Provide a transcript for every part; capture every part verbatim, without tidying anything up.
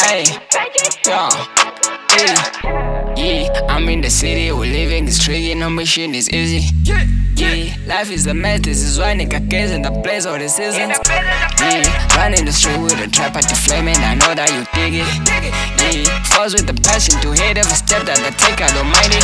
Hey, yo, hey, yeah. I'm in the city, we're living is tricky, no mission is easy. Yeah, life is a mess, this is why nigga cares in the place or this isn't. Yeah, running the street with a trap at the flame, and I know that you dig it. Yeah, falls with the passion to hit every step that I take, I don't mind it.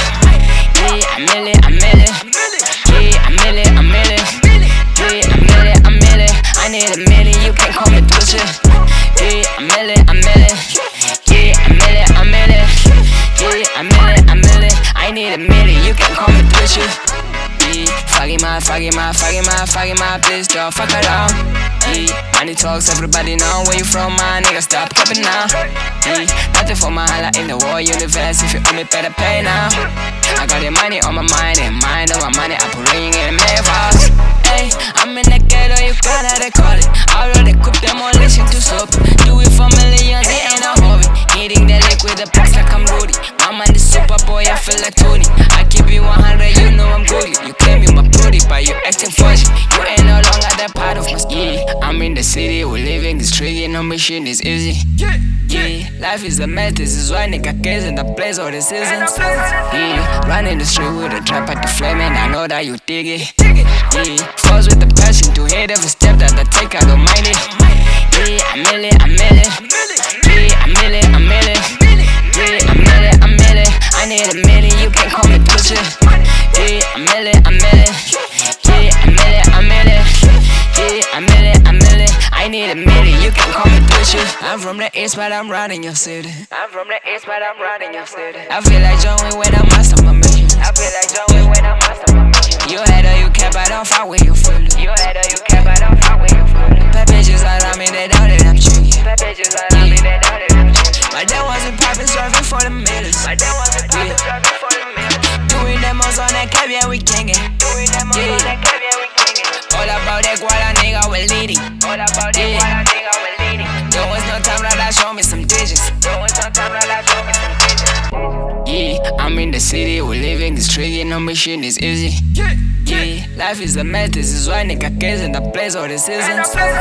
Yeah, I'm in it, I'm in it. Yeah, I'm in it, I'm in it. Yeah, I'm in it, I'm in it. I need a minute, you can't call me pussy. Yeah, I'm in it, I'm in it. Yeah, I'm in it, I'm in it. Yeah, I'm in it, I'm in it. I need a minute, you can't call me pussy. Yeah, fucking my, fucking my, fucking my, fucking my, please don't fuck around. Yeah, money talks, everybody know where you from, my nigga, stop capping now. Yeah, nothing for my holla in the war universe, if you owe me, better pay now. I got the money on my mind, and mind on my money, I put ring in the mailbox. Hey, I'm in the ghetto, you got how they call it. I already cook demolition to soap. Do it for millions, it ain't a hobby. Hitting the liquid, the packs like I'm Rudy. My mind is super boy, I feel like Tony. I keep it one hundred, you know I'm goody. You claim you my booty, but you acting fudgy. You ain't no longer that part of my skin. Yeah, I'm in the city, we're living is tricky, no mission is easy. Yeah, life is a mess, this is why nigga cares in the place or this isn't. Yeah, running the street with a trap at the flame, and I know that you dig it. Yeah, falls with the passion to hit every step that I take, I don't mind it. Yeah, I'm in it, I'm in it. Yeah, I'm in it, I'm in it. Yeah, I'm in it, I'm in it. I need a minute, you can't call me pussy. Yeah, I'm in it, I'm in it. Yeah, I'm in it, I'm in it. Yeah, I'm in it, I'm in it. I need a minute, you can call me pussy. I'm from the east, but I'm running your city. I'm from the east, but I'm running your city. I feel like John Wayne when I'm master my mission. I feel like John Wayne when I'm master my mission. You had or you kept, I don't fuck with you fully. You had or you kept, I don't fuck with you fully. Bad bitches all on me, they know that I'm tricky. Bad bitches all on me, they know that I'm tricky. My dad wasn't poppin', serving for the millions. My dad wasn't poppin', serving for the millions. Doing demos on that cab, yeah, we kingin'. Doing demos on that cab, yeah, we kingin'. All about that guala nigga, we're leading. All about that guala nigga, we're leading. There was no time that I show me some digits. There was no time that I show me some digits. Yeah, I'm in the city, we're living is tricky, no mission is easy. Yeah, life is a mess, this is why nigga cares in the place or this isn't.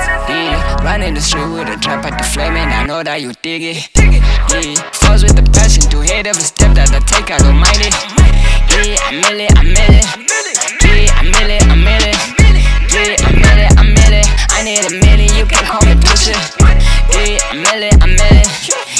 Yeah, running the street with a trap at the flame, and I know that you dig it. Yeah, falls with the passion to hit every step that I take, I don't mind it. Yeah, I'm in it, I'm in it. Yeah, I'm in it, I'm in it. Yeah, I'm in it, I'm in it. I need a minute, you can call me pussy. Yeah, I'm in it, I'm in it.